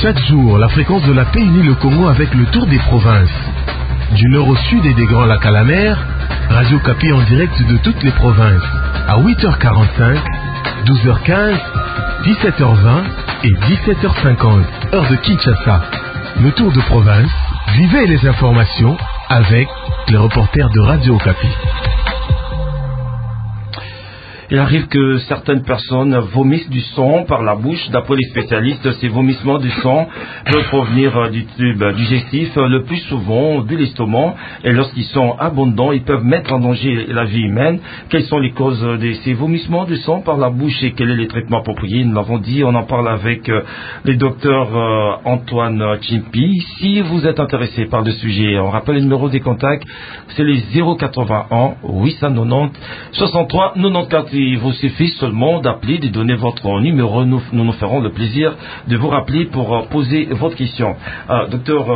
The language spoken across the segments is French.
Chaque jour, la fréquence de la paix unit le Congo avec le tour des provinces. Du nord au sud et des Grands Lacs à la mer, Radio Okapi en direct de toutes les provinces. À 8h45, 12h15, 17h20 et 17h50, heure de Kinshasa. Le tour de province, vivez les informations avec les reporters de Radio Okapi. Il arrive que certaines personnes vomissent du sang par la bouche. D'après les spécialistes, ces vomissements du sang peuvent provenir du tube digestif, le plus souvent de l'estomac. Et lorsqu'ils sont abondants, ils peuvent mettre en danger la vie humaine. Quelles sont les causes de ces vomissements du sang par la bouche et quel est le traitement approprié? Nous l'avons dit, on en parle avec le docteur Antoine Chimpi. Si vous êtes intéressé par le sujet, on rappelle le numéro des contacts, c'est les 081 890 63 94. Il vous suffit seulement d'appeler, de donner votre numéro. Nous ferons le plaisir de vous rappeler pour poser votre question. Docteur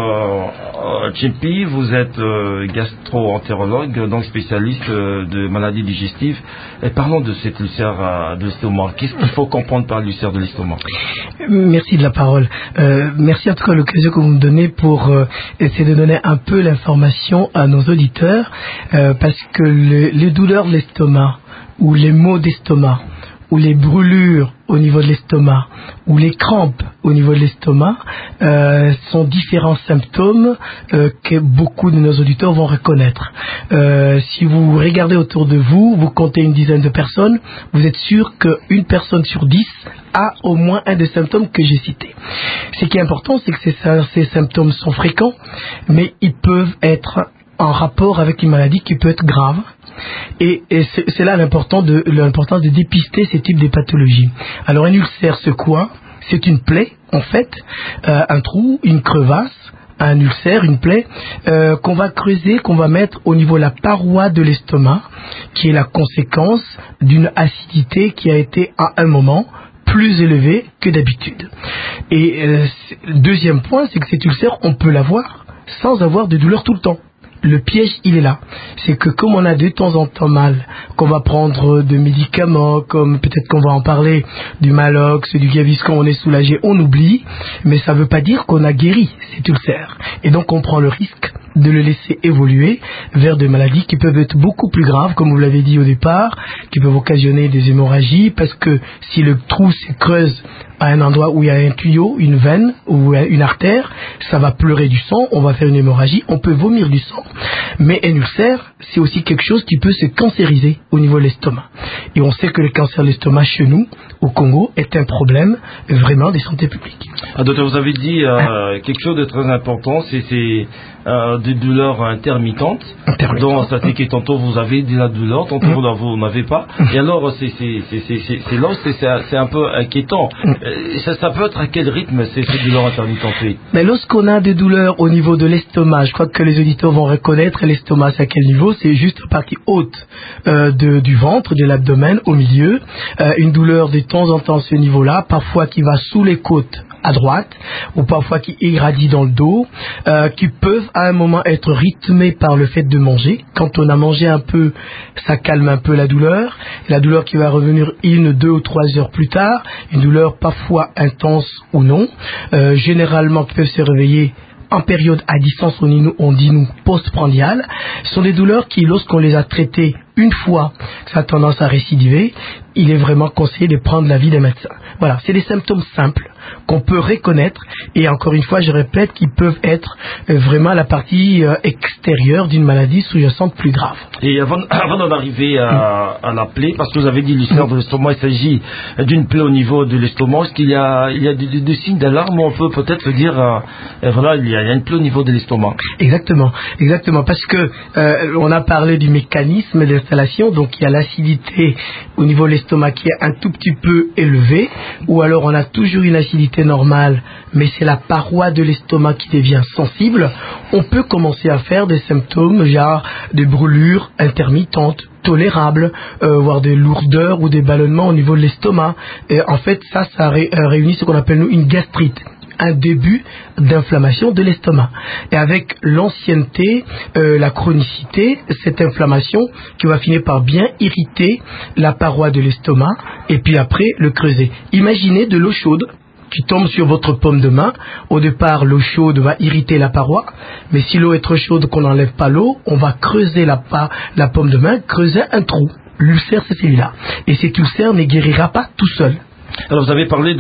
Chimpi, vous êtes gastro-entérologue, donc spécialiste de maladies digestives. Et parlons de cette ulcère de l'estomac. Qu'est-ce qu'il faut comprendre par l'ulcère de l'estomac? Merci de la parole. Merci en tout cas de l'occasion que vous me donnez pour essayer de donner un peu l'information à nos auditeurs, parce que les douleurs de l'estomac, ou les maux d'estomac, ou les brûlures au niveau de l'estomac, ou les crampes au niveau de l'estomac, sont différents symptômes que beaucoup de nos auditeurs vont reconnaître. Si vous regardez autour de vous, vous comptez une dizaine de personnes, vous êtes sûr qu'une personne sur 10 a au moins un des symptômes que j'ai cités. Ce qui est important, c'est que ces symptômes sont fréquents, mais ils peuvent être en rapport avec une maladie qui peut être grave. Et c'est là l'importance de dépister ces types de pathologies. Alors un ulcère, c'est quoi? C'est une plaie, en fait, un trou, une crevasse, un ulcère, une plaie, qu'on va creuser, qu'on va mettre au niveau de la paroi de l'estomac, qui est la conséquence d'une acidité qui a été à un moment plus élevée que d'habitude. Et le deuxième point, c'est que cet ulcère, on peut l'avoir sans avoir de douleur tout le temps. Le piège, il est là. C'est que comme on a de temps en temps mal, qu'on va prendre de médicaments, comme peut-être qu'on va en parler, du Malox, du Gaviscon, on est soulagé, on oublie, mais ça ne veut pas dire qu'on a guéri cet ulcère. Et donc on prend le risque de le laisser évoluer vers des maladies qui peuvent être beaucoup plus graves, comme vous l'avez dit au départ, qui peuvent occasionner des hémorragies, parce que si le trou se creuse à un endroit où il y a un tuyau, une veine ou une artère, ça va pleurer du sang, on va faire une hémorragie, on peut vomir du sang. Mais un ulcère, c'est aussi quelque chose qui peut se cancériser au niveau de l'estomac. Et on sait que le cancer de l'estomac chez nous, au Congo, est un problème vraiment de santé publique. Docteur, vous avez dit quelque chose de très important, c'est des douleurs intermittentes. Donc, ça fait que tantôt vous avez de la douleur, tantôt vous n'avez pas. Et alors, c'est un peu inquiétant. Ça peut être à quel rythme ces douleurs intermittentes? Mais lorsqu'on a des douleurs au niveau de l'estomac, je crois que les auditeurs vont reconnaître l'estomac, c'est à quel niveau? C'est juste la partie haute du ventre, de l'abdomen, au milieu. Une douleur de temps en temps à ce niveau-là, parfois qui va sous les côtes à droite, ou parfois qui irradient dans le dos, qui peuvent à un moment être rythmés par le fait de manger. Quand on a mangé un peu, ça calme un peu la douleur qui va revenir 1, 2 ou 3 heures plus tard, une douleur parfois intense ou non, généralement qui peuvent se réveiller en période à distance, on dit nous postprandiale, sont des douleurs qui, lorsqu'on les a traitées une fois, ça a tendance à récidiver, il est vraiment conseillé de prendre l'avis des médecins. Voilà, c'est des symptômes simples qu'on peut reconnaître et encore une fois, je répète, qui peuvent être vraiment la partie extérieure d'une maladie sous-jacente plus grave. Et avant d'en arriver à la plaie, parce que vous avez dit l'ulcère de l'estomac, il s'agit d'une plaie au niveau de l'estomac. Est-ce qu'il y a des signes d'alarme où on peut peut-être dire, voilà, il y a une plaie au niveau de l'estomac? Exactement, parce que on a parlé du mécanisme d'installation, donc il y a l'acidité au niveau de l'estomac qui est un tout petit peu élevée, ou alors on a toujours une acidité normale, mais c'est la paroi de l'estomac qui devient sensible. On peut commencer à faire des symptômes, genre des brûlures intermittentes, tolérables, voire des lourdeurs ou des ballonnements au niveau de l'estomac. Et en fait, ça réunit ce qu'on appelle nous une gastrite, un début d'inflammation de l'estomac. Et avec l'ancienneté, la chronicité, cette inflammation qui va finir par bien irriter la paroi de l'estomac et puis après le creuser. Imaginez de l'eau chaude qui tombe sur votre paume de main. Au départ, l'eau chaude va irriter la paroi, mais si l'eau est trop chaude qu'on n'enlève pas l'eau, on va creuser la paume de main, creuser un trou. L'ulcère, c'est celui-là. Et cet ulcère ne guérira pas tout seul. Alors vous avez parlé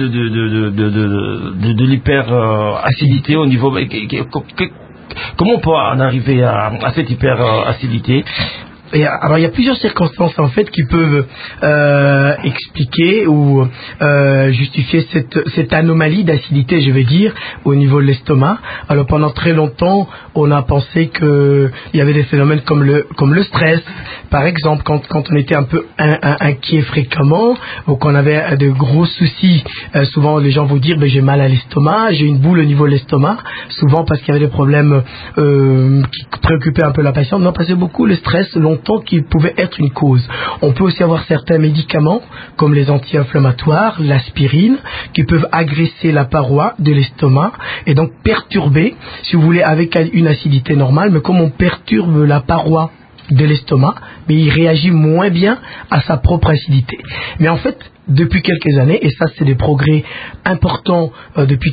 de l'hyperacidité au niveau... Comment on peut en arriver à cette hyperacidité? Alors il y a plusieurs circonstances en fait qui peuvent expliquer ou justifier cette anomalie d'acidité, je vais dire, au niveau de l'estomac. Alors pendant très longtemps, on a pensé que il y avait des phénomènes comme le stress, par exemple, quand on était un peu inquiet fréquemment ou qu'on avait de gros soucis. Souvent les gens vont dire j'ai mal à l'estomac, j'ai une boule au niveau de l'estomac, souvent parce qu'il y avait des problèmes qui préoccupaient un peu la patiente. Non, parce que beaucoup le stress longtemps qui pouvait être une cause. On peut aussi avoir certains médicaments comme les anti-inflammatoires, l'aspirine, qui peuvent agresser la paroi de l'estomac et donc perturber, si vous voulez, avec une acidité normale, mais comme on perturbe la paroi de l'estomac, mais il réagit moins bien à sa propre acidité. Mais en fait, depuis quelques années, et ça c'est des progrès importants depuis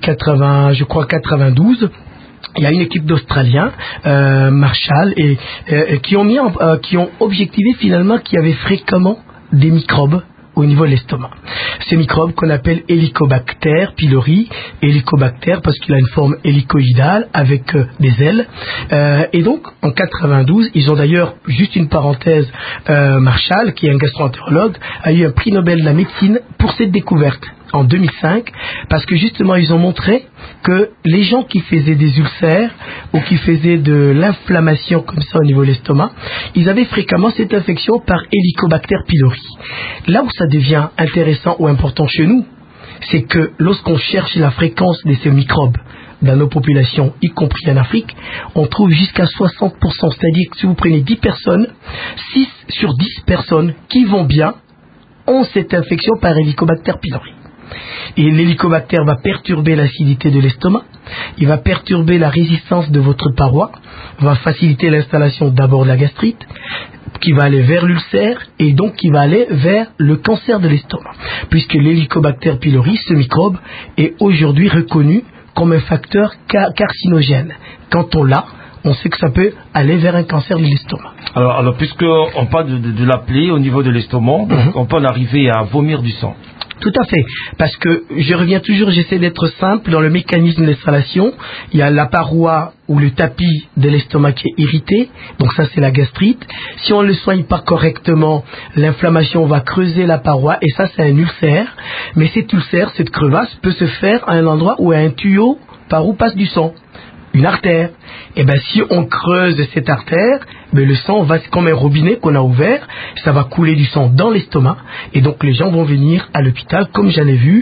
92, il y a une équipe d'Australiens, Marshall, et qui ont objectivé finalement qu'il y avait fréquemment des microbes au niveau de l'estomac. Ces microbes qu'on appelle Helicobacter pylori, Helicobacter parce qu'il a une forme hélicoïdale avec des ailes. Et donc, en 92, ils ont d'ailleurs, juste une parenthèse, Marshall, qui est un gastro-entérologue, a eu un prix Nobel de la médecine pour cette découverte en 2005, parce que justement ils ont montré que les gens qui faisaient des ulcères ou qui faisaient de l'inflammation comme ça au niveau de l'estomac, ils avaient fréquemment cette infection par Helicobacter pylori. Là où ça devient intéressant ou important chez nous, c'est que lorsqu'on cherche la fréquence de ces microbes dans nos populations, y compris en Afrique, on trouve jusqu'à 60%, c'est-à-dire que si vous prenez 10 personnes, 6 sur 10 personnes qui vont bien ont cette infection par Helicobacter pylori. Et l'hélicobactère va perturber l'acidité de l'estomac, il va perturber la résistance de votre paroi, va faciliter l'installation d'abord de la gastrite, qui va aller vers l'ulcère et donc qui va aller vers le cancer de l'estomac. Puisque l'hélicobactère pylori, ce microbe, est aujourd'hui reconnu comme un facteur carcinogène. Quand on l'a, on sait que ça peut aller vers un cancer de l'estomac. Alors puisqu'on parle de la plaie au niveau de l'estomac, on peut en arriver à vomir du sang. Tout à fait, parce que je reviens toujours, j'essaie d'être simple dans le mécanisme d'installation. Il y a la paroi ou le tapis de l'estomac qui est irrité, donc ça c'est la gastrite. Si on ne le soigne pas correctement, l'inflammation va creuser la paroi et ça c'est un ulcère. Mais cet ulcère, cette crevasse peut se faire à un endroit où il y a un tuyau par où passe du sang, une artère. Et bien si on creuse cette artère, le sang va, comme un robinet qu'on a ouvert, ça va couler du sang dans l'estomac et donc les gens vont venir à l'hôpital, comme j'en ai vu,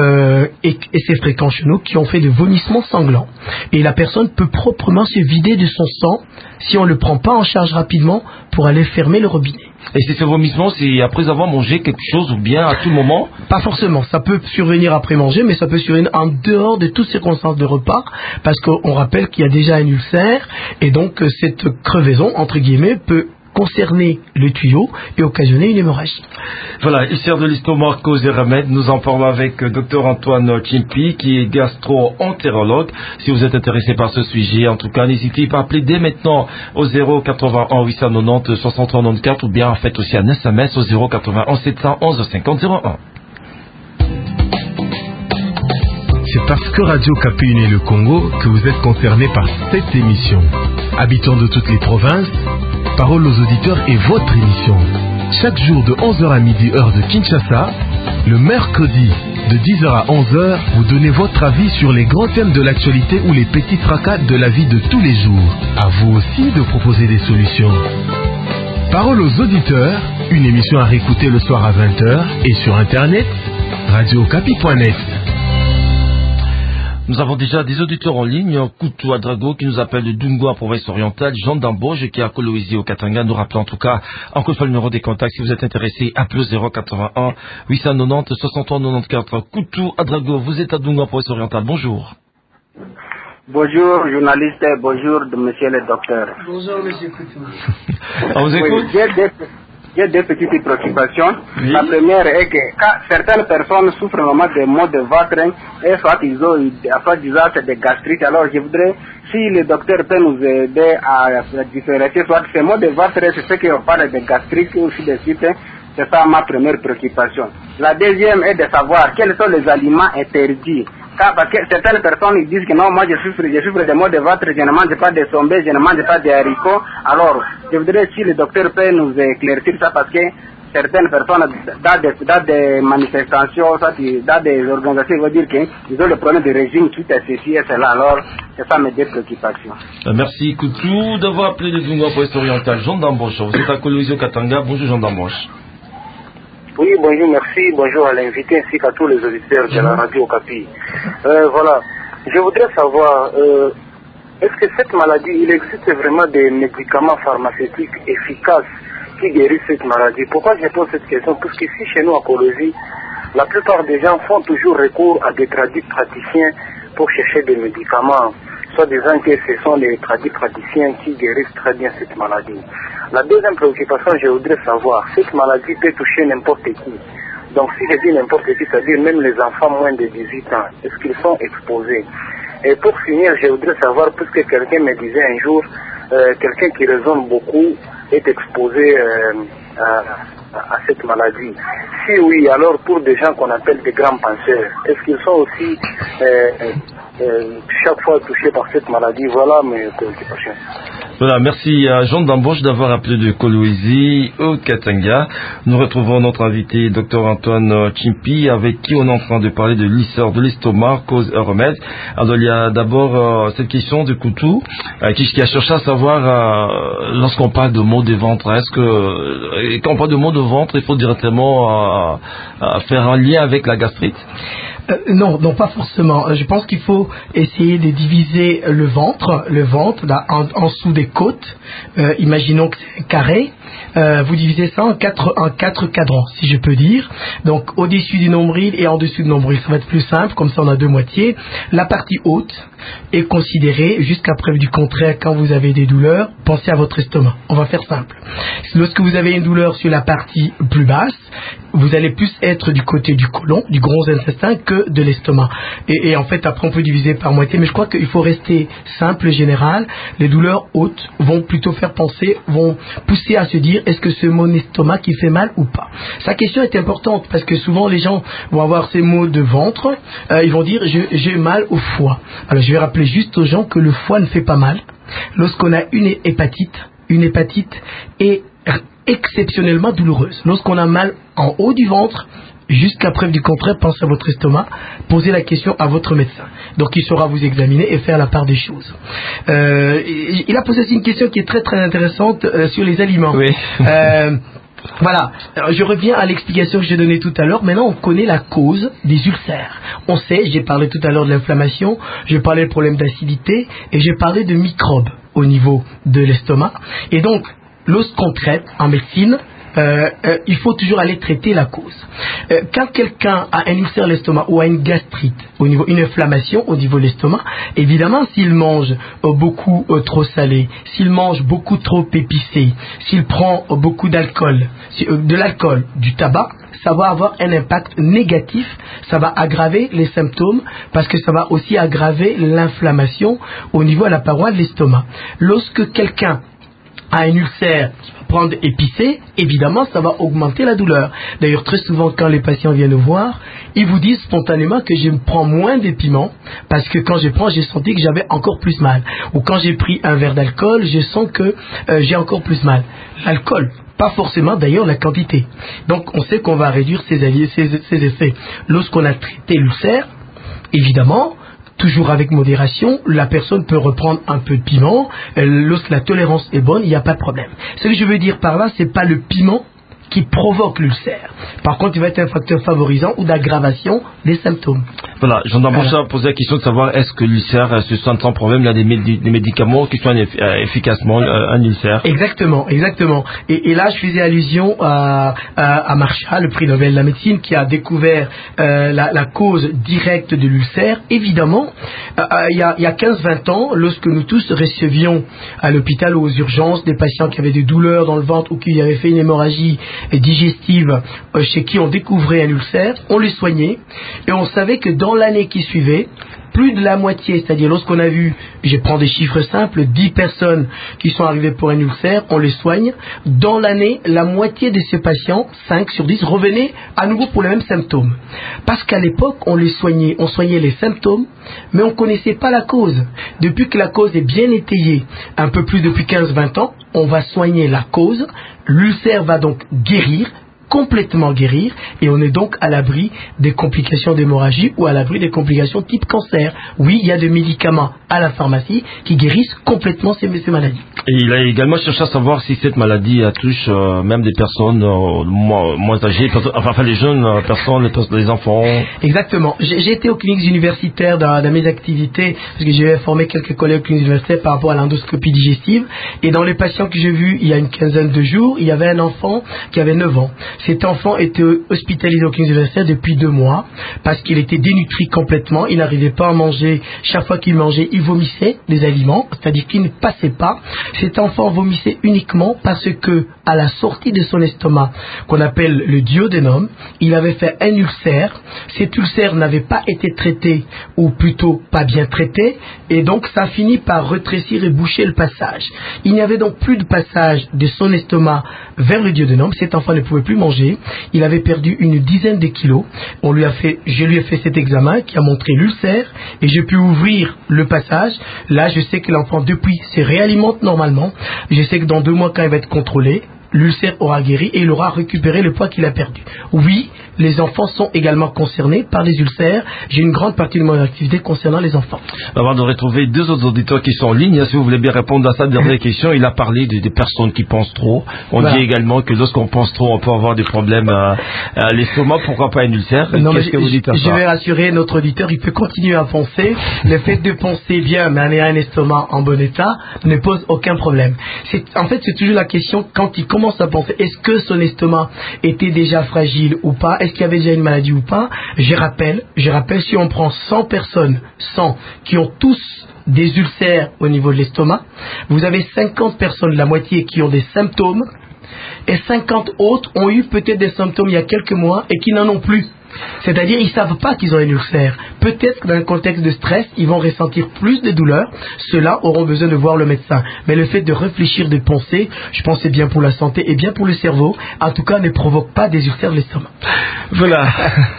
et c'est fréquent chez nous, qui ont fait des vomissements sanglants. Et la personne peut proprement se vider de son sang si on ne le prend pas en charge rapidement pour aller fermer le robinet. Et ce vomissement, c'est après avoir mangé quelque chose ou bien à tout moment? Pas forcément, ça peut survenir après manger, mais ça peut survenir en dehors de toutes circonstances de repas, parce qu'on rappelle qu'il y a déjà un ulcère, et donc cette crevaison, entre guillemets, peut concerner le tuyau et occasionner une hémorragie. Voilà, ulcère de l'estomac, cause et remède. Nous en parlons avec Dr Antoine Chimpi, qui est gastro-entérologue. Si vous êtes intéressé par ce sujet, en tout cas, n'hésitez pas à appeler dès maintenant au 081 890 6394 ou bien faites aussi un SMS au 081 711 5001. C'est parce que Radio Kapi unit le Congo que vous êtes concerné par cette émission. Habitants de toutes les provinces, parole aux auditeurs est votre émission. Chaque jour de 11h à midi heure de Kinshasa, le mercredi de 10h à 11h, vous donnez votre avis sur les grands thèmes de l'actualité ou les petits tracas de la vie de tous les jours. À vous aussi de proposer des solutions. Parole aux auditeurs, une émission à réécouter le soir à 20h et sur internet, radiokapi.net. Nous avons déjà des auditeurs en ligne, Koutou Adrago qui nous appelle de Dungo en province orientale, Jean d'Amboge qui est à Kolwezi au Katanga. Nous rappelons en tout cas encore une fois le numéro des contacts. Si vous êtes intéressé, appelez 081 890 63 94. Koutou Adrago, vous êtes à Dungo en province orientale. Bonjour. Bonjour journaliste, bonjour monsieur le docteur. Bonjour monsieur Koutou. On vous écoute. j'ai deux petites préoccupations. Oui. La première est que quand certaines personnes souffrent normalement des maux de ventre, et soit ils ont, soit disant c'est des gastrites, alors je voudrais, si le docteur peut nous aider à différencier, soit ces maux de ventre, c'est ce qu'on parle de gastrites ou aussi de suite, c'est ça ma première préoccupation. La deuxième est de savoir quels sont les aliments interdits. Parce que certaines personnes ils disent que non, moi je souffre de maux de ventre, je ne mange pas de sombé, je ne mange pas de haricots. Alors, je voudrais si le docteur peut nous éclaircir ça parce que certaines personnes, dans des manifestations, dans des organisations, ils vont dire qu'ils ont le problème de régime, tout est ceci et cela. Alors, c'est ça mes deux préoccupations. Merci Koutou d'avoir appelé le Dunga pour l'Est oriental. Jean d'Amboche, vous êtes à Kolwezi Katanga. Bonjour Jean d'Amboche. Oui, bonjour, merci. Bonjour à l'invité ainsi qu'à tous les auditeurs de la radio Okapi. Voilà, je voudrais savoir, est-ce que cette maladie, il existe vraiment des médicaments pharmaceutiques efficaces qui guérissent cette maladie? Pourquoi je pose cette question? Parce qu'ici, chez nous à Kolwezi, la plupart des gens font toujours recours à des praticiens pour chercher des médicaments, soit disant que ce sont les praticiens qui guérissent très bien cette maladie. La deuxième préoccupation, je voudrais savoir, cette maladie peut toucher n'importe qui. Donc si je dis n'importe qui, c'est-à-dire même les enfants moins de 18 ans, est-ce qu'ils sont exposés? Et pour finir, je voudrais savoir, puisque quelqu'un me disait un jour, quelqu'un qui raisonne beaucoup est exposé à cette maladie. Si oui, alors pour des gens qu'on appelle des grands penseurs, est-ce qu'ils sont aussi chaque fois touchés par cette maladie? Voilà mes préoccupations. Voilà, merci à Jean d'Amboche d'avoir appelé de Kolwezi au Katanga. Nous retrouvons notre invité, Dr Antoine Chimpi, avec qui on est en train de parler de l'ulcère de l'estomac, cause et remède. Alors il y a d'abord cette question de Koutou, qui a cherché à savoir, lorsqu'on parle de maux de ventre, est-ce que quand on parle de maux de ventre, il faut directement faire un lien avec la gastrite? Non, pas forcément. Je pense qu'il faut essayer de diviser le ventre là, en dessous des côtes. Imaginons que c'est un carré. Vous divisez ça en quatre cadrans, si je peux dire. Donc au-dessus du nombril et en dessous du nombril, ça va être plus simple. Comme ça, on a deux moitiés. La partie haute est considérée, jusqu'à preuve du contraire, quand vous avez des douleurs, pensez à votre estomac. On va faire simple. Lorsque vous avez une douleur sur la partie plus basse, vous allez plus être du côté du côlon, du gros intestin, que de l'estomac. Et en fait, après, on peut diviser par moitié. Mais je crois qu'il faut rester simple, général. Les douleurs hautes vont plutôt vont pousser à se dire, est-ce que c'est mon estomac qui fait mal ou pas? Sa question est importante, parce que souvent, les gens vont avoir ces maux de ventre. Ils vont dire, j'ai mal au foie. Alors, je vais rappeler juste aux gens que le foie ne fait pas mal. Lorsqu'on a une hépatite est exceptionnellement douloureuse. Lorsqu'on a mal en haut du ventre, jusqu'à preuve du contraire, pensez à votre estomac, posez la question à votre médecin. Donc il saura vous examiner et faire la part des choses. Il a posé aussi une question qui est très très intéressante sur les aliments. Oui. Voilà, alors, je reviens à l'explication que j'ai donnée tout à l'heure. Maintenant, on connaît la cause des ulcères. On sait, j'ai parlé tout à l'heure de l'inflammation, j'ai parlé de problème d'acidité et j'ai parlé de microbes au niveau de l'estomac. Et donc, lorsqu'on traite en médecine, il faut toujours aller traiter la cause. Quand quelqu'un a un ulcère à l'estomac ou a une gastrite, une inflammation au niveau de l'estomac, évidemment, s'il mange beaucoup trop salé, s'il mange beaucoup trop épicé, s'il prend beaucoup d'alcool, du tabac, ça va avoir un impact négatif, ça va aggraver les symptômes parce que ça va aussi aggraver l'inflammation au niveau de la paroi de l'estomac. Lorsque quelqu'un a un ulcère qui va prendre épicé, évidemment, ça va augmenter la douleur. D'ailleurs, très souvent, quand les patients viennent nous voir, ils vous disent spontanément que je prends moins de piments parce que quand je prends, j'ai senti que j'avais encore plus mal. Ou quand j'ai pris un verre d'alcool, je sens que j'ai encore plus mal. L'alcool, pas forcément d'ailleurs la quantité. Donc, on sait qu'on va réduire ses effets. Lorsqu'on a traité l'ulcère, évidemment, toujours avec modération, la personne peut reprendre un peu de piment. Lorsque la tolérance est bonne, il n'y a pas de problème. Ce que je veux dire par là, c'est pas le piment qui provoque l'ulcère. Par contre, il va être un facteur favorisant ou d'aggravation des symptômes. Voilà, j'en ai posé la question de savoir est-ce que l'ulcère se soigne sans problème. Il y a des médicaments qui soignent efficacement un ulcère. Exactement. Et là, je faisais allusion à Marshall, le prix Nobel de la médecine, qui a découvert la cause directe de l'ulcère. Évidemment, il y a 15-20 ans, lorsque nous tous recevions à l'hôpital ou aux urgences des patients qui avaient des douleurs dans le ventre ou qui avaient fait une hémorragie digestive, chez qui on découvrait un ulcère, on les soignait et on savait que dans l'année qui suivait, plus de la moitié, c'est-à-dire lorsqu'on a vu, je prends des chiffres simples, 10 personnes qui sont arrivées pour un ulcère, on les soigne. Dans l'année, la moitié de ces patients, 5 sur 10, revenaient à nouveau pour les mêmes symptômes. Parce qu'à l'époque, on soignait les symptômes, mais on ne connaissait pas la cause. Depuis que la cause est bien étayée, un peu plus depuis 15-20 ans, on va soigner la cause. L'ulcère va donc guérir, complètement guérir, et on est donc à l'abri des complications d'hémorragie ou à l'abri des complications type cancer. Oui, il y a des médicaments à la pharmacie qui guérissent complètement ces maladies. Et il a également cherché à savoir si cette maladie touche même des personnes moins âgées, enfin les jeunes personnes, les enfants. Exactement. J'ai été aux cliniques universitaires dans mes activités, parce que j'ai formé quelques collègues aux cliniques universitaires par rapport à l'endoscopie digestive, et dans les patients que j'ai vus il y a une quinzaine de jours, il y avait un enfant qui avait 9 ans. Cet enfant était hospitalisé aux cliniques universitaires depuis 2 mois parce qu'il était dénutri complètement, il n'arrivait pas à manger. Chaque fois qu'il mangeait, il vomissait des aliments, c'est-à-dire qu'il ne passait pas. Cet enfant vomissait uniquement parce que, à la sortie de son estomac, qu'on appelle le duodénum, il avait fait un ulcère. Cet ulcère n'avait pas été traité, ou plutôt pas bien traité, et donc ça a fini par rétrécir et boucher le passage. Il n'y avait donc plus de passage de son estomac vers le duodénum. Cet enfant ne pouvait plus manger. Il avait perdu une dizaine de kilos. Je lui ai fait cet examen qui a montré l'ulcère et j'ai pu ouvrir le passage. Là, je sais que l'enfant, depuis, se réalimente normalement. Je sais que dans 2 mois, quand il va être contrôlé, l'ulcère aura guéri et il aura récupéré le poids qu'il a perdu. Oui, les enfants sont également concernés par les ulcères. J'ai une grande partie de mon activité concernant les enfants. Avant de retrouver 2 autres auditeurs qui sont en ligne, si vous voulez bien répondre à sa dernière question, il a parlé des personnes qui pensent trop. On dit également que lorsqu'on pense trop, on peut avoir des problèmes à l'estomac. Pourquoi pas un ulcère? Qu'est-ce que vous dites à ça? Je vais rassurer notre auditeur, il peut continuer à penser. Le fait de penser bien, mais en ayant un estomac en bon état, ne pose aucun problème. En fait, c'est toujours la question, quand il commence à penser, est-ce que son estomac était déjà fragile ou pas? Est-ce qu'il y avait déjà une maladie ou pas? Je rappelle, si on prend 100 personnes, 100, qui ont tous des ulcères au niveau de l'estomac, vous avez 50 personnes, la moitié, qui ont des symptômes, et 50 autres ont eu peut-être des symptômes il y a quelques mois et qui n'en ont plus. C'est-à-dire, ils ne savent pas qu'ils ont un ulcère. Peut-être que dans un contexte de stress, ils vont ressentir plus de douleurs. Ceux-là auront besoin de voir le médecin. Mais le fait de réfléchir, de penser, je pense que c'est bien pour la santé et bien pour le cerveau. En tout cas, ne provoque pas des ulcères de l'estomac. Voilà.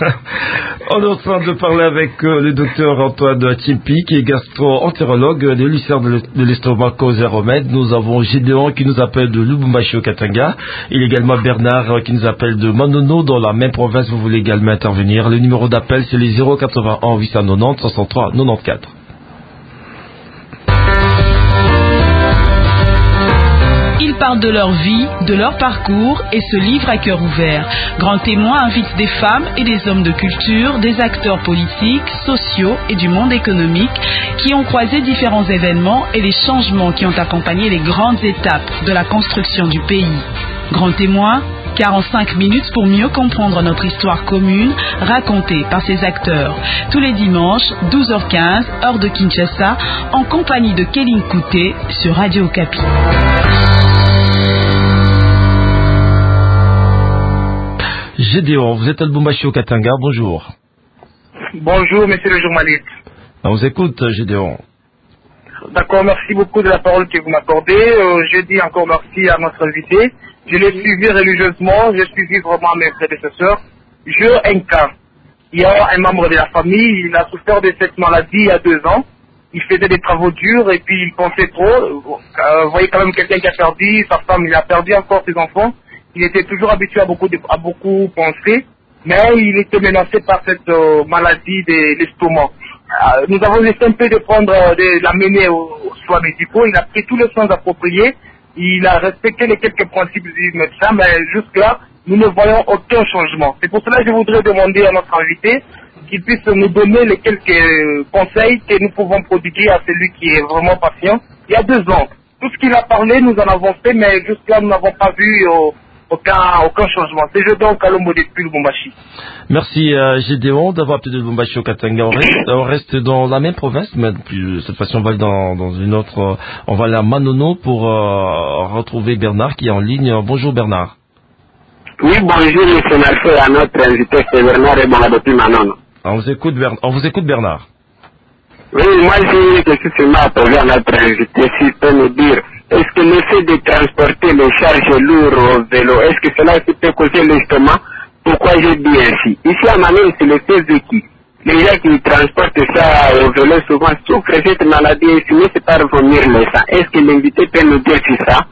On est en train de parler avec le docteur Antoine Tchimpi, qui est gastro-entérologue de l'ulcère de l'estomac cause et remède. Nous avons Gédéon qui nous appelle de Lubumbashi au Katanga. Il y a également Bernard qui nous appelle de Manono dans la même province. Vous voulez également intervenir. Le numéro d'appel, c'est les 081 890 63 94. Ils parlent de leur vie, de leur parcours et se livrent à cœur ouvert. Grand Témoin invite des femmes et des hommes de culture, des acteurs politiques, sociaux et du monde économique qui ont croisé différents événements et les changements qui ont accompagné les grandes étapes de la construction du pays. Grand Témoin, 45 minutes pour mieux comprendre notre histoire commune racontée par ces acteurs. Tous les dimanches, 12h15, heure de Kinshasa, en compagnie de Kéline Kouté sur Radio Okapi. Gédéon, vous êtes à Lubumbashi au Katanga, bonjour. Bonjour, monsieur le journaliste. On vous écoute, Gédéon. D'accord, merci beaucoup de la parole que vous m'accordez. Je dis encore merci à notre invité. Je l'ai suivi religieusement, j'ai suivi vraiment mes prédécesseurs. J'ai un cas. Il y a un membre de la famille, il a souffert de cette maladie il y a 2 ans. Il faisait des travaux durs et puis il pensait trop. Vous voyez quand même quelqu'un qui a perdu sa femme, il a perdu encore ses enfants. Il était toujours habitué à beaucoup penser, mais il était menacé par cette maladie de l'estomac. Nous avons essayé un peu de l'amener aux soins médicaux. Il a pris tous les soins appropriés. Il a respecté les quelques principes du médecin, mais jusque-là, nous ne voyons aucun changement. C'est pour cela que je voudrais demander à notre invité qu'il puisse nous donner les quelques conseils que nous pouvons prodiguer à celui qui est vraiment patient. Il y a 2 ans, tout ce qu'il a parlé, nous en avons fait, mais jusque-là, nous n'avons pas vu aucun changement. C'est Gédéon Kalombo depuis Lubumbashi. Merci Gédéon d'avoir appelé de Lubumbashi au Katanga. On reste dans la même province, mais puis, cette fois-ci on va aller dans une autre. On va aller à Manono pour retrouver Bernard qui est en ligne. Bonjour Bernard. Oui, bonjour monsieur Marfait, à notre invité, c'est Bernard et bon depuis Manono. On vous écoute Bernard. Oui, moi j'ai une question seulement à poser à notre invité, s'il peut nous dire, est-ce que le fait de transporter les charges lourdes au vélo, est-ce que cela peut causer l'estomac? Pourquoi j'ai dit ainsi? Ici à Manono, c'est le fait de qui? Les gens qui transportent ça au vélo souvent souffrent de cette maladie et finissent par vomir le sang. Est-ce que l'invité peut nous dire si ça?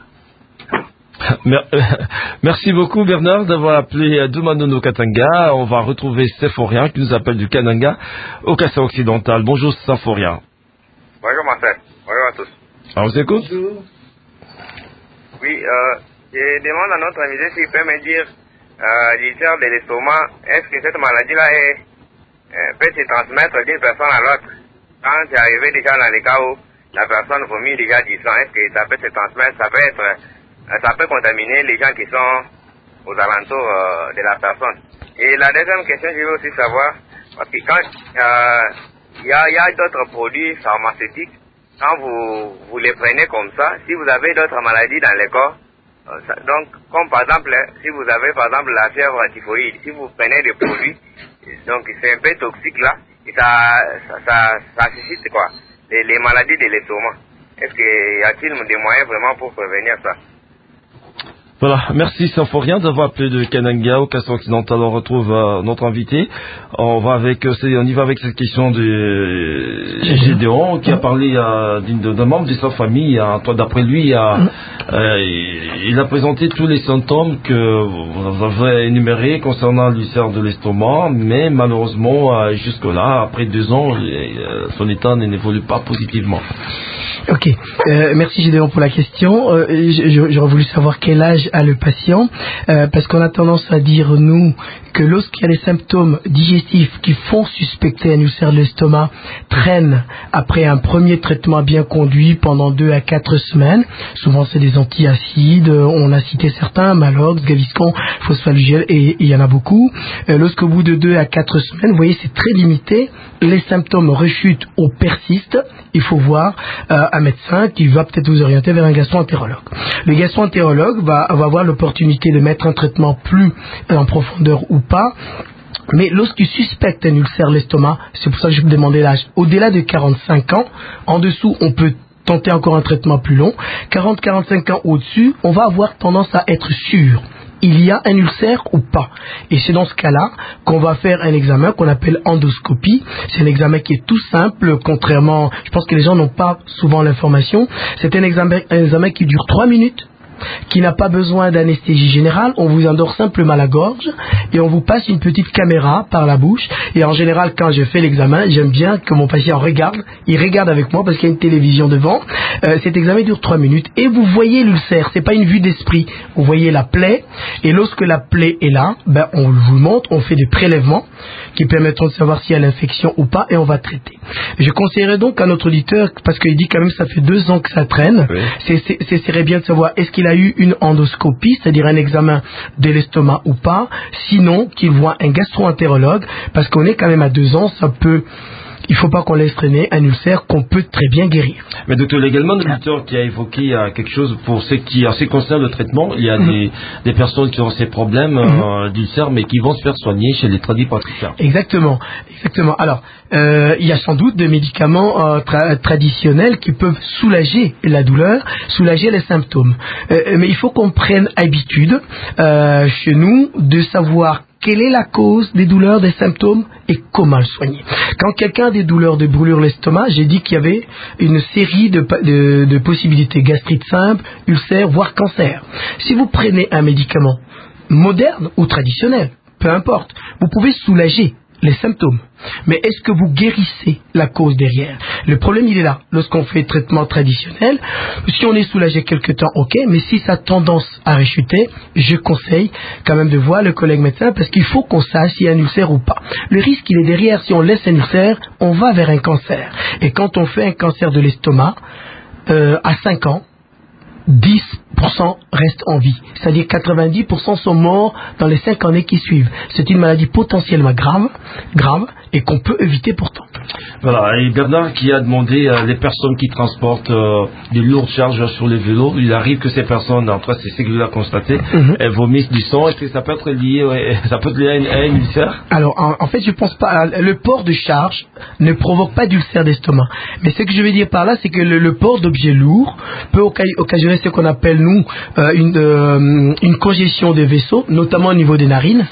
Merci beaucoup Bernard d'avoir appelé de Manono Katanga. On va retrouver Symphorien qui nous appelle du Kananga au Kassa occidental. Bonjour Symphorien. Bonjour Marcel, bonjour à tous. On vous écoute? Bonjour. Oui, je demande à notre invité s'il peut me dire l'ulcère de l'estomac, est-ce que cette maladie-là peut se transmettre d'une personne à l'autre? Quand c'est arrivé déjà dans les cas où la personne vomit déjà du sang, est-ce que ça peut se transmettre? Ça peut contaminer les gens qui sont aux alentours de la personne. Et la deuxième question, je veux aussi savoir, parce que quand il y a d'autres produits pharmaceutiques, quand vous les prenez comme ça, si vous avez d'autres maladies dans le corps, donc comme par exemple, si vous avez par exemple la fièvre typhoïde, si vous prenez des produits, donc c'est un peu toxique là, et ça suscite quoi, les maladies de l'estomac. Est-ce qu'il y a-t-il des moyens vraiment pour prévenir ça? Voilà, merci Symphorien d'avoir appelé de Kananga au Kassa occidental. On retrouve notre invité. On y va avec cette question de Gédéon qui a parlé d'un membre de sa famille. D'après lui, il a présenté tous les symptômes que vous avez énumérés concernant l'ulcère de l'estomac, mais malheureusement, jusque-là, après 2 ans, son état n'évolue pas positivement. Ok, merci Gédéon pour la question. J'aurais voulu savoir quel âge a le patient, parce qu'on a tendance à dire, nous, que lorsqu'il y a des symptômes digestifs qui font suspecter un ulcère de l'estomac, traînent après un premier traitement bien conduit pendant 2 à 4 semaines. Souvent c'est des antiacides, on a cité certains, Malox, Gaviscon, Phosphalugel, et il y en a beaucoup. Lorsqu'au bout de 2 à 4 semaines, vous voyez, c'est très limité, les symptômes rechutent ou persistent, il faut voir un médecin qui va peut-être vous orienter vers un gastro-entérologue. Le gastro-entérologue va avoir l'opportunité de mettre un traitement plus en profondeur ou pas, mais lorsqu'il suspecte un ulcère de l'estomac, c'est pour ça que je vous demandais l'âge, au-delà de 45 ans, en dessous on peut tenter encore un traitement plus long, 40-45 ans au-dessus, on va avoir tendance à être sûr. Il y a un ulcère ou pas. Et c'est dans ce cas-là qu'on va faire un examen qu'on appelle endoscopie. C'est un examen qui est tout simple, contrairement, je pense que les gens n'ont pas souvent l'information. C'est un examen qui dure 3 minutes, qui n'a pas besoin d'anesthésie générale. On vous endort simplement la gorge et on vous passe une petite caméra par la bouche. Et en général, quand je fais l'examen, j'aime bien que mon patient regarde. Il regarde avec moi parce qu'il y a une télévision devant. Cet examen dure 3 minutes et vous voyez l'ulcère. C'est pas une vue d'esprit. Vous voyez la plaie et lorsque la plaie est là, on vous montre, on fait des prélèvements qui permettront de savoir s'il y a l'infection ou pas et on va traiter. Je conseillerais donc à notre auditeur, parce qu'il dit quand même ça fait 2 ans que ça traîne, oui. Ce serait bien de savoir est-ce qu'il a eu une endoscopie, c'est-à-dire un examen de l'estomac ou pas, sinon qu'il voit un gastro-entérologue, parce qu'on est quand même à 2 ans, il ne faut pas qu'on laisse traîner un ulcère qu'on peut très bien guérir. Mais docteur, également, l'auditeur qui a évoqué quelque chose pour ce qui concerne le traitement, il y a des personnes qui ont ces problèmes d'ulcère, mais qui vont se faire soigner chez les tradipraticiens. Exactement. Alors, il y a sans doute des médicaments traditionnels qui peuvent soulager la douleur, soulager les symptômes. Mais il faut qu'on prenne habitude chez nous de savoir quelle est la cause des douleurs, des symptômes et comment le soigner. Quand quelqu'un a des douleurs de brûlure l'estomac, j'ai dit qu'il y avait une série de possibilités, gastrite simple, ulcère, voire cancer. Si vous prenez un médicament moderne ou traditionnel, peu importe, vous pouvez soulager les symptômes. Mais est-ce que vous guérissez la cause derrière? Le problème, il est là. Lorsqu'on fait traitement traditionnel, si on est soulagé quelque temps, ok, mais si ça a tendance à rechuter, je conseille quand même de voir le collègue médecin parce qu'il faut qu'on sache s'il y a un ulcère ou pas. Le risque, il est derrière. Si on laisse un ulcère, on va vers un cancer. Et quand on fait un cancer de l'estomac, à 5 ans, 10% restent en vie. C'est-à-dire 90% sont morts dans les 5 années qui suivent. C'est une maladie potentiellement grave et qu'on peut éviter pourtant. Voilà, et Bernard qui a demandé les personnes qui transportent des lourdes charges sur les vélos, il arrive que ces personnes, en tout cas c'est ce qu'il a constaté, elles vomissent du sang. Est-ce que ça peut être lié, à un ulcère? Alors en fait je pense pas, le port de charge ne provoque pas d'ulcère d'estomac. Mais ce que je veux dire par là, c'est que le port d'objets lourds peut occasionner ce qu'on appelle nous une congestion des vaisseaux, notamment au niveau des narines,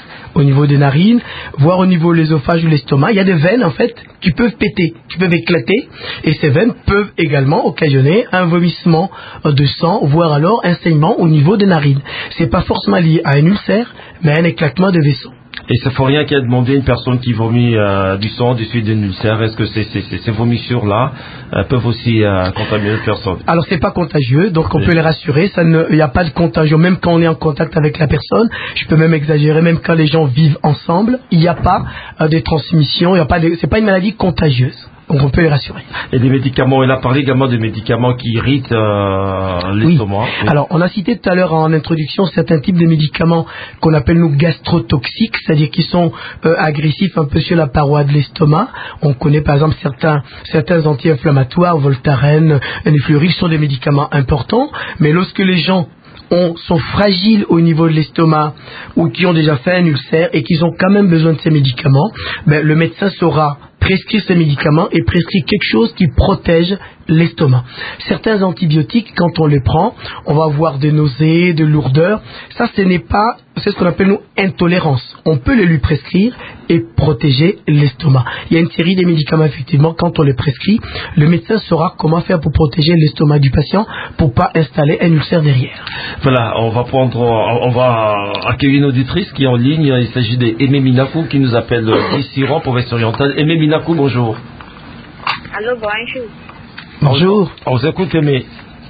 voire au niveau de l'œsophage ou l'estomac. Il y a des veines en fait qui peuvent péter, qui peuvent éclater, et ces veines peuvent également occasionner un vomissement de sang, voire alors un saignement au niveau des narines. C'est pas forcément lié à un ulcère, mais à un éclatement de vaisseau. Et ça faut rien qui a demandé à une personne qui vomit du sang du suite d'un ulcère. Est-ce que ces vomissures-là peuvent aussi contaminer une personne? Alors c'est pas contagieux, donc on peut les rassurer. Il n'y a pas de contagion, même quand on est en contact avec la personne. Je peux même exagérer, même quand les gens vivent ensemble, il n'y a pas de transmission. C'est pas une maladie contagieuse. Donc on peut les rassurer. Et des médicaments, il a parlé également des médicaments qui irritent l'estomac. Oui. Alors on a cité tout à l'heure en introduction certains types de médicaments qu'on appelle nous gastrotoxiques, c'est-à-dire qui sont agressifs un peu sur la paroi de l'estomac. On connaît par exemple certains anti-inflammatoires, Voltaren, Nefluril, sont des médicaments importants, mais lorsque les gens sont fragiles au niveau de l'estomac ou qui ont déjà fait un ulcère et qui ont quand même besoin de ces médicaments, le médecin saura prescrire ces médicaments et prescrire quelque chose qui protège l'estomac. Certains antibiotiques, quand on les prend, on va avoir des nausées, de lourdeurs. Ça, c'est ce qu'on appelle nous intolérance. On peut les lui prescrire et protéger l'estomac. Il y a une série de médicaments, effectivement, quand on les prescrit, le médecin saura comment faire pour protéger l'estomac du patient pour pas installer un ulcère derrière. Voilà, on va accueillir une auditrice qui est en ligne. Il s'agit d'Aimé Minakou qui nous appelle d'ici Rouen, province orientale. Aimé Minakou, bonjour. Allô, bonjour. Bonjour. On vous écoute, Aimé.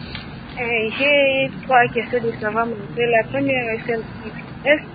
J'ai 3 questions de savoir. La première est-ce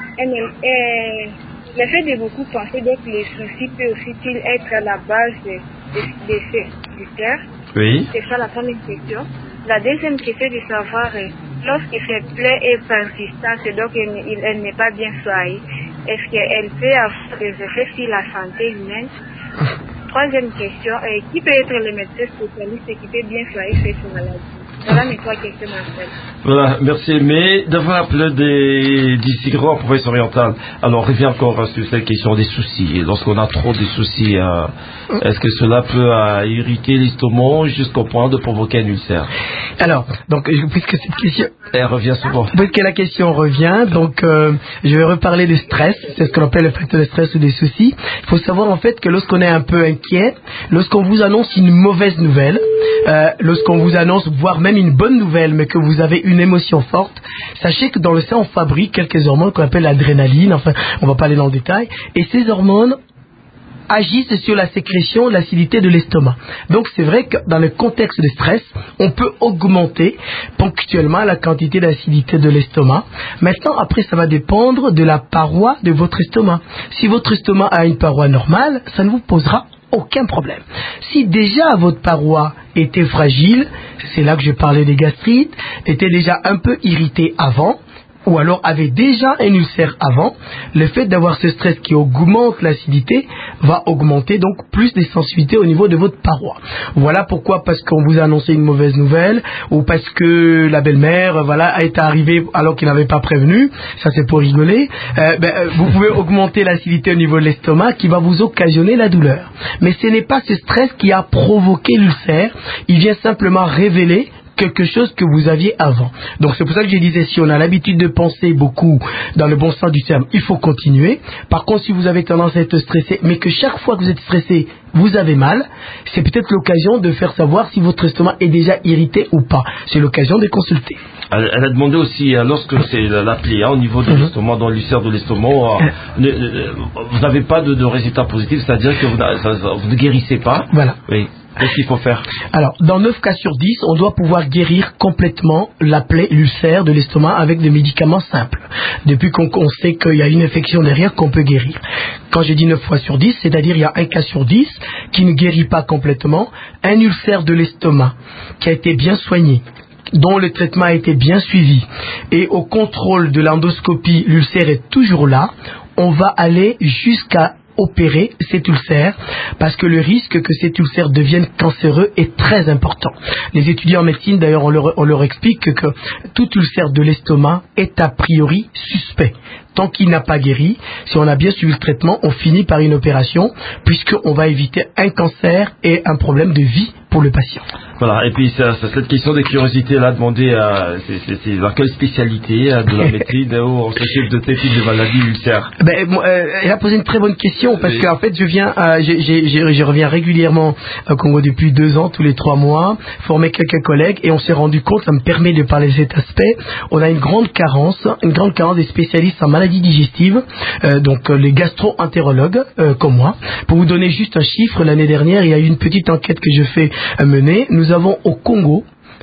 que le fait de beaucoup penser, donc les soucis peut aussi être à la base de ces ulcères? Oui. C'est ça la première question. La deuxième question de savoir, lorsque cette plaie est persistante, donc elle n'est pas bien soignée, est-ce qu'elle peut avoir des effets sur la santé humaine? Troisième question, qui peut être le médecin spécialiste qui peut bien soigner cette maladie? Voilà mes 3 questions, Marcel. Voilà, merci Aimé d'avoir appelé d'ici Grand, province orientale. Alors, on revient encore sur cette question des soucis. Et lorsqu'on a trop de soucis, est-ce que cela peut irriter l'estomac jusqu'au point de provoquer un ulcère? Alors, donc, puisque cette question... Elle revient souvent. Puisque la question revient, donc, je vais reparler du stress. C'est ce qu'on appelle le facteur de stress ou des soucis. Il faut savoir, en fait, que lorsqu'on est un peu inquiet, lorsqu'on vous annonce une mauvaise nouvelle, lorsqu'on vous annonce, voire même une bonne nouvelle, mais que vous avez une émotion forte, sachez que dans le sein, on fabrique quelques hormones qu'on appelle l'adrénaline, enfin, on va pas aller dans le détail, et ces hormones agissent sur la sécrétion, l'acidité de l'estomac. Donc c'est vrai que dans le contexte de stress, on peut augmenter ponctuellement la quantité d'acidité de l'estomac. Maintenant, après, ça va dépendre de la paroi de votre estomac. Si votre estomac a une paroi normale, ça ne vous posera aucun problème. Si déjà votre paroi était fragile, c'est là que je parlais des gastrites, était déjà un peu irritée avant, ou alors avait déjà un ulcère avant, le fait d'avoir ce stress qui augmente l'acidité va augmenter donc plus des sensibilités au niveau de votre paroi. Voilà pourquoi, parce qu'on vous a annoncé une mauvaise nouvelle, ou parce que la belle-mère est arrivée alors qu'il n'avait pas prévenu, ça c'est pour rigoler, vous pouvez augmenter l'acidité au niveau de l'estomac qui va vous occasionner la douleur. Mais ce n'est pas ce stress qui a provoqué l'ulcère, il vient simplement révéler quelque chose que vous aviez avant. Donc c'est pour ça que je disais, si on a l'habitude de penser beaucoup dans le bon sens du terme, il faut continuer. Par contre, si vous avez tendance à être stressé, mais que chaque fois que vous êtes stressé, vous avez mal, c'est peut-être l'occasion de faire savoir si votre estomac est déjà irrité ou pas. C'est l'occasion de consulter. Elle a demandé aussi, lorsque c'est la plaie, au niveau de l'estomac, dans l'ulcère de l'estomac, vous n'avez pas de résultat positif, c'est-à-dire que vous ne guérissez pas. Voilà. Oui. Qu'est-ce qu'il faut faire? Alors, dans 9 cas sur 10, on doit pouvoir guérir complètement la plaie, l'ulcère de l'estomac avec des médicaments simples. Depuis qu'on sait qu'il y a une infection derrière, qu'on peut guérir. Quand je dis 9 fois sur 10, c'est-à-dire il y a un cas sur 10 qui ne guérit pas complètement, un ulcère de l'estomac qui a été bien soigné, dont le traitement a été bien suivi, et au contrôle de l'endoscopie, l'ulcère est toujours là, on va aller jusqu'à opérer cet ulcère parce que le risque que cet ulcère devienne cancéreux est très important. Les étudiants en médecine, d'ailleurs, on leur explique que tout ulcère de l'estomac est a priori suspect. Tant qu'il n'a pas guéri, si on a bien suivi le traitement, on finit par une opération puisqu'on va éviter un cancer et un problème de vie pour le patient. Voilà, et puis cette question de curiosité, elle a demandé c'est dans quelle spécialité de la médecine où on s'occupe de tel type de maladie ulcère. Elle a posé une très bonne question parce qu'en fait je reviens régulièrement au Congo depuis 2 ans, tous les 3 mois, former quelques collègues et on s'est rendu compte, ça me permet de parler de cet aspect, on a une grande carence des spécialistes en maladies digestives, donc les gastro-entérologues comme moi. Pour vous donner juste un chiffre, l'année dernière il y a eu une petite enquête que je fais mener. Nous avons au Congo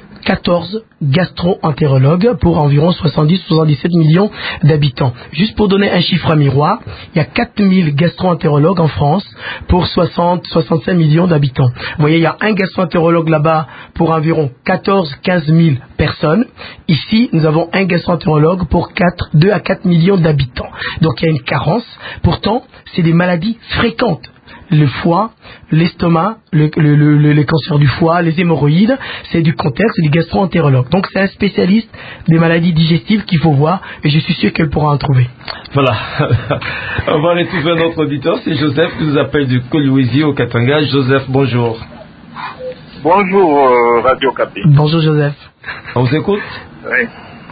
14 gastro-entérologues pour environ 70-77 millions d'habitants. Juste pour donner un chiffre à miroir, il y a 4000 gastro-entérologues en France pour 60-65 millions d'habitants. Vous voyez, il y a un gastro-entérologue là-bas pour environ 14-15 000 personnes. Ici, nous avons un gastro-entérologue pour 2 à 4 millions d'habitants. Donc il y a une carence. Pourtant, c'est des maladies fréquentes. Le foie, l'estomac, les cancers du foie, les hémorroïdes, c'est du contexte, c'est du gastro-entérologue. Donc c'est un spécialiste des maladies digestives qu'il faut voir et je suis sûr qu'elle pourra en trouver. Voilà. On va retrouver notre auditeur, c'est Joseph qui nous appelle du Kolwezi au Katanga. Joseph, bonjour. Bonjour Radio Capi. Bonjour Joseph. On vous écoute? Oui.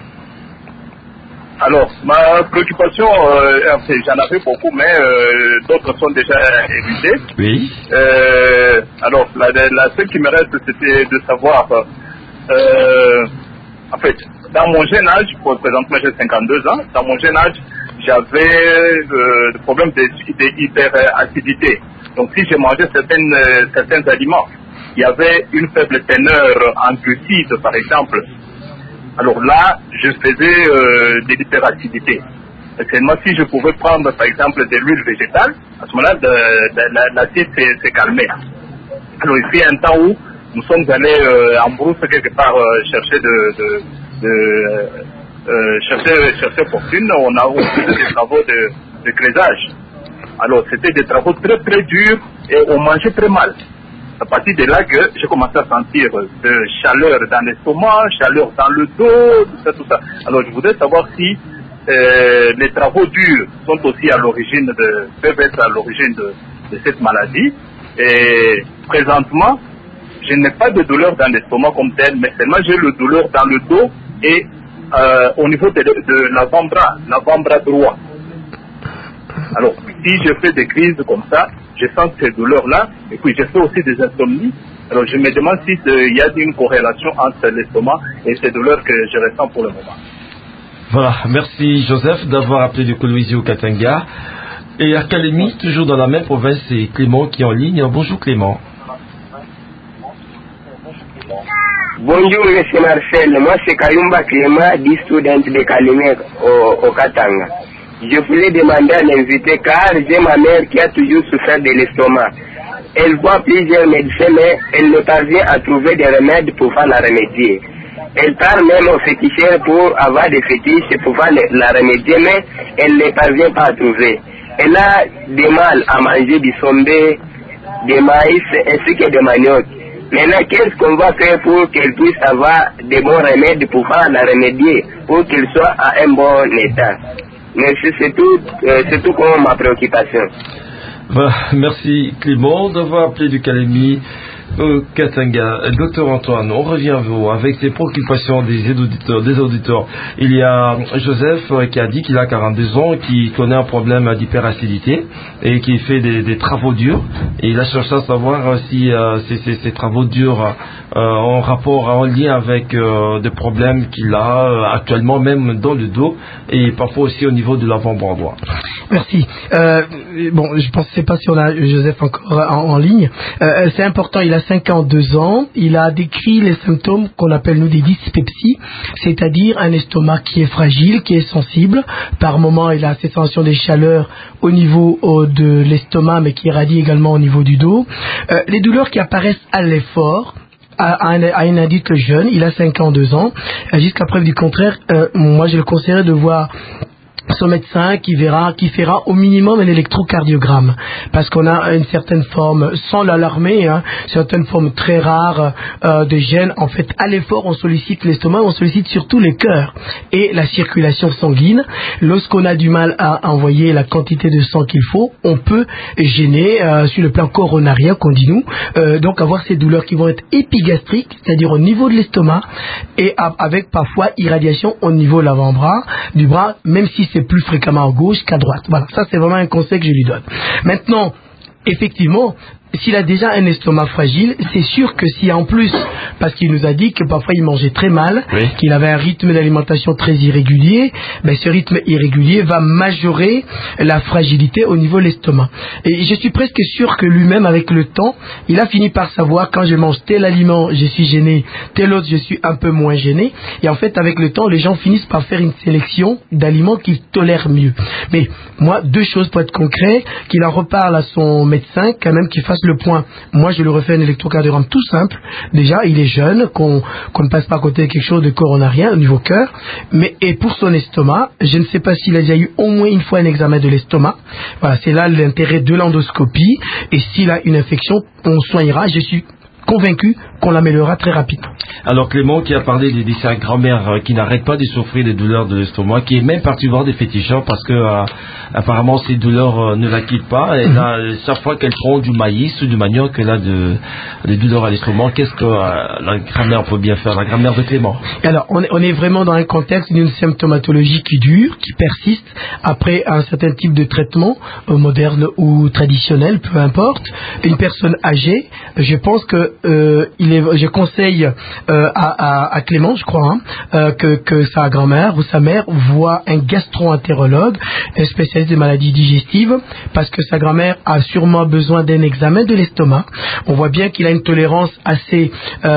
Alors, ma préoccupation, j'en avais beaucoup, mais d'autres sont déjà élucidées. Oui. Alors, la seule qui me reste, c'était de savoir, en fait, dans mon jeune âge, présentement j'ai 52 ans, dans mon jeune âge, j'avais le problème d'hyperacidité. Donc, si je mangeais certains aliments, il y avait une faible teneur en glucides, par exemple. Alors là, je faisais de l'hyperacidité. Seulement si je pouvais prendre par exemple de l'huile végétale, à ce moment-là, l'assiette s'est calmée. Alors il y a un temps où nous sommes allés en brousse quelque part chercher chercher fortune. On a fait des travaux de creusage. Alors c'était des travaux très très durs et on mangeait très mal. À partir de là que j'ai commencé à sentir de chaleur dans l'estomac, chaleur dans le dos, tout ça. Alors je voudrais savoir si les travaux durs sont aussi à l'origine peuvent être à l'origine de cette maladie. Et présentement, je n'ai pas de douleur dans l'estomac comme tel, mais seulement j'ai le douleur dans le dos et au niveau de l'avant-bras droit. Alors, si je fais des crises comme ça, je sens ces douleurs-là, et puis je fais aussi des insomnies. Alors, je me demande s'il y a une corrélation entre l'estomac et ces douleurs que je ressens pour le moment. Voilà, merci Joseph d'avoir appelé du Kolwezi au Katanga. Et à Kalemi, toujours dans la même province, c'est Clément qui est en ligne. Bonjour Clément. Bonjour Monsieur Marcel, moi c'est Kayumba Clément, 10 student de Kalemi au Katanga. Je voulais demander à l'invité car j'ai ma mère qui a toujours souffert de l'estomac. Elle voit plusieurs médecins mais elle ne parvient à trouver des remèdes pour pouvoir la remédier. Elle part même au féticheur pour avoir des fétiches pour pouvoir la remédier mais elle ne parvient pas à trouver. Elle a des mal à manger du sombé, des maïs ainsi que des manioc. Maintenant, qu'est-ce qu'on va faire pour qu'elle puisse avoir des bons remèdes pour pouvoir la remédier, pour qu'elle soit à un bon état? Merci, c'est tout comme ma préoccupation. Voilà, merci Clément d'avoir appelé du Kalemi. Katanga. Docteur Antoine, on revient à vous avec ces préoccupations des auditeurs. Il y a Joseph qui a dit qu'il a 42 ans, qui connaît un problème d'hyperacidité et qui fait des travaux durs. Et il a cherché à savoir si ces travaux durs en rapport, en lien avec des problèmes qu'il a actuellement, même dans le dos et parfois aussi au niveau de l'avant-bras droit. Merci. Bon, je ne pensais pas si on a Joseph encore en ligne. C'est important, il a 52 ans. Il a décrit les symptômes qu'on appelle nous des dyspepsies, c'est-à-dire un estomac qui est fragile, qui est sensible. Par moment, il a cette sensation des chaleurs au niveau de l'estomac, mais qui irradie également au niveau du dos. Les douleurs qui apparaissent à l'effort, à un adulte jeune, il a 52 ans. Jusqu'à preuve du contraire, moi je le conseillerais de voir son médecin qui fera au minimum un électrocardiogramme, parce qu'on a une certaine forme, sans l'alarmer, certaine forme très rare de gènes. En fait, à l'effort, on sollicite l'estomac, on sollicite surtout les cœurs et la circulation sanguine. Lorsqu'on a du mal à envoyer la quantité de sang qu'il faut, on peut gêner sur le plan coronarien, qu'on dit nous, donc avoir ces douleurs qui vont être épigastriques, c'est-à-dire au niveau de l'estomac, et avec parfois irradiation au niveau de l'avant-bras, du bras, même si c'est plus fréquemment à gauche qu'à droite. Voilà, ça c'est vraiment un conseil que je lui donne. Maintenant, effectivement, s'il a déjà un estomac fragile, c'est sûr que si en plus, parce qu'il nous a dit que parfois il mangeait très mal, oui, qu'il avait un rythme d'alimentation très irrégulier, ben ce rythme irrégulier va majorer la fragilité au niveau de l'estomac. Et je suis presque sûr que lui-même, avec le temps, il a fini par savoir quand je mange tel aliment, je suis gêné, tel autre, je suis un peu moins gêné. Et en fait, avec le temps, les gens finissent par faire une sélection d'aliments qu'ils tolèrent mieux. Mais moi, deux choses pour être concret, qu'il en reparle à son médecin, quand même, qu'il fasse le point. Moi, je lui refais un électrocardiogramme tout simple. Déjà, il est jeune, qu'on ne passe pas à côté de quelque chose de coronarien au niveau cœur. Et pour son estomac, je ne sais pas s'il a déjà eu au moins une fois un examen de l'estomac. Voilà, c'est là l'intérêt de l'endoscopie. Et s'il a une infection, on soignera. Je suis convaincu qu'on l'améliorera très rapidement. Alors Clément qui a parlé de sa grand-mère qui n'arrête pas de souffrir des douleurs de l'estomac, qui est même parti voir des féticheurs parce que apparemment ces douleurs ne la quittent pas. Et là, chaque fois qu'elle prend du maïs ou du manioc, elle a des douleurs à l'estomac. Qu'est-ce que la grand-mère peut bien faire, la grand-mère de Clément? Alors on est vraiment dans un contexte d'une symptomatologie qui dure, qui persiste après un certain type de traitement moderne ou traditionnel, peu importe. Une personne âgée, je pense que je conseille à Clément, je crois, que sa grand-mère ou sa mère voit un gastro-entérologue, un spécialiste des maladies digestives, parce que sa grand-mère a sûrement besoin d'un examen de l'estomac. On voit bien qu'il a une tolérance assez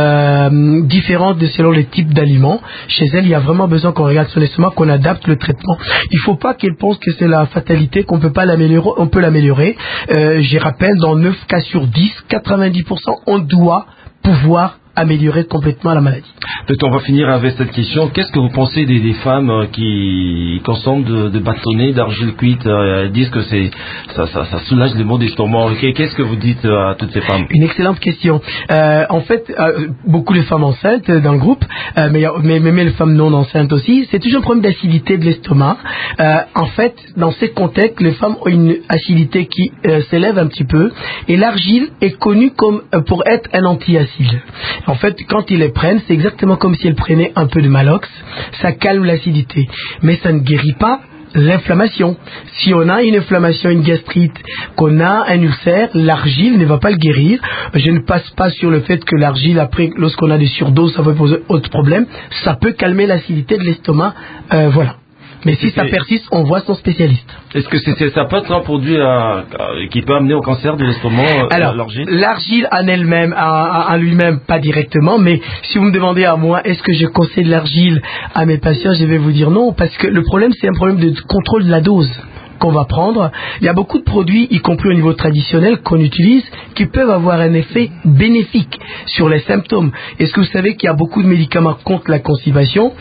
différente selon les types d'aliments. Chez elle, il y a vraiment besoin qu'on regarde son estomac, qu'on adapte le traitement. Il ne faut pas qu'elle pense que c'est la fatalité, qu'on peut pas l'améliorer. On peut l'améliorer. Je rappelle, dans 9 cas sur 10, 90%, on doit pouvoir améliorer complètement la maladie. Peut-être on va finir avec cette question. Qu'est-ce que vous pensez des femmes qui consomment de bâtonnets d'argile cuite? Elles disent que ça soulage les maux d'estomac. Qu'est-ce que vous dites à toutes ces femmes? Une excellente question. En fait, beaucoup les femmes enceintes dans le groupe, mais les femmes non enceintes aussi, c'est toujours un problème d'acidité de l'estomac. En fait, dans ces contextes, les femmes ont une acidité qui s'élève un petit peu, et l'argile est connue comme pour être un antiacide. En fait, quand ils les prennent, c'est exactement comme si elles prenaient un peu de Malox. Ça calme l'acidité. Mais ça ne guérit pas l'inflammation. Si on a une inflammation, une gastrite, qu'on a un ulcère, l'argile ne va pas le guérir. Je ne passe pas sur le fait que l'argile, après, lorsqu'on a des surdoses, ça va poser autre problème. Ça peut calmer l'acidité de l'estomac. Voilà. Mais si ça persiste, on voit son spécialiste. Est-ce que ça peut être un produit qui peut amener au cancer de l'estomac? Alors, l'argile en elle-même, en lui-même, pas directement, mais si vous me demandez à moi, est-ce que je conseille de l'argile à mes patients, je vais vous dire non, parce que le problème, c'est un problème de contrôle de la dose qu'on va prendre. Il y a beaucoup de produits, y compris au niveau traditionnel, qu'on utilise, qui peuvent avoir un effet bénéfique sur les symptômes. Est-ce que vous savez qu'il y a beaucoup de médicaments contre la constipation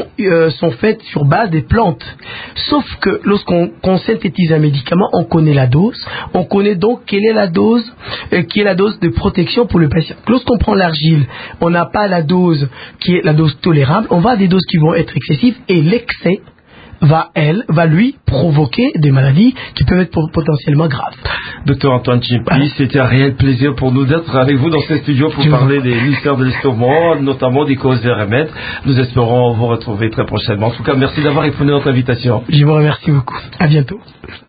sont faits sur base des plantes? Sauf que lorsqu'on synthétise un médicament, on connaît la dose, on connaît donc quelle est la dose, qui est la dose de protection pour le patient. Lorsqu'on prend l'argile, on n'a pas la dose qui est la dose tolérable, on va à des doses qui vont être excessives, et l'excès va lui provoquer des maladies qui peuvent être potentiellement graves. Docteur Antoine Tchimpi, c'était un réel plaisir pour nous d'être avec vous dans ces studios pour parler des ulcères de l'estomac, notamment des causes et remèdes. Nous espérons vous retrouver très prochainement. En tout cas, merci d'avoir répondu à notre invitation. Je vous remercie beaucoup. À bientôt.